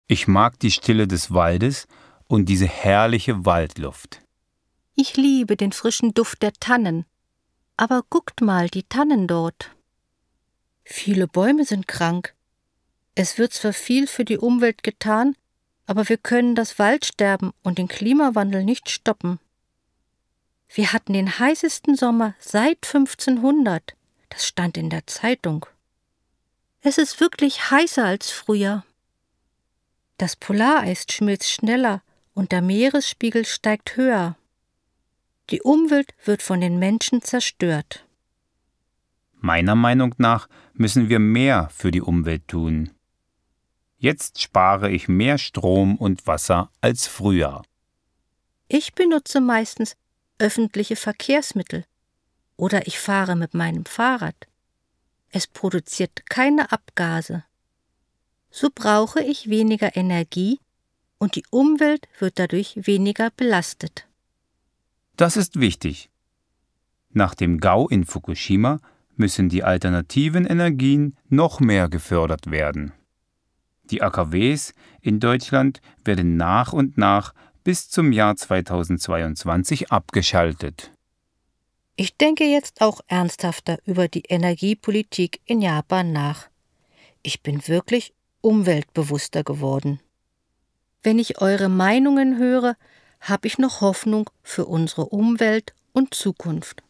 Ich mag die Stille des Waldes und diese herrliche Waldluft. Ich liebe den frischen Duft der Tannen. Aber guckt mal, die Tannen dort. Viele Bäume sind krank. Es wird zwar viel für die Umwelt getan, aber wir können das Waldsterben und den Klimawandel nicht stoppen. Wir hatten den heißesten Sommer seit 1500. Das stand in der Zeitung. Es ist wirklich heißer als früher. Das Polareis schmilzt schneller und der Meeresspiegel steigt höher. Die Umwelt wird von den Menschen zerstört. Meiner Meinung nach müssen wir mehr für die Umwelt tun. Jetzt spare ich mehr Strom und Wasser als früher. Ich benutze meistens öffentliche Verkehrsmittel oder ich fahre mit meinem Fahrrad. Es produziert keine Abgase. So brauche ich weniger Energie und die Umwelt wird dadurch weniger belastet. Das ist wichtig. Nach dem GAU in Fukushima müssen die alternativen Energien noch mehr gefördert werden. Die AKWs in Deutschland werden nach und nach bis zum Jahr 2022 abgeschaltet. Ich denke jetzt auch ernsthafter über die Energiepolitik in Japan nach. Ich bin wirklich umweltbewusster geworden. Wenn ich eure Meinungen höre, habe ich noch Hoffnung für unsere Umwelt und Zukunft.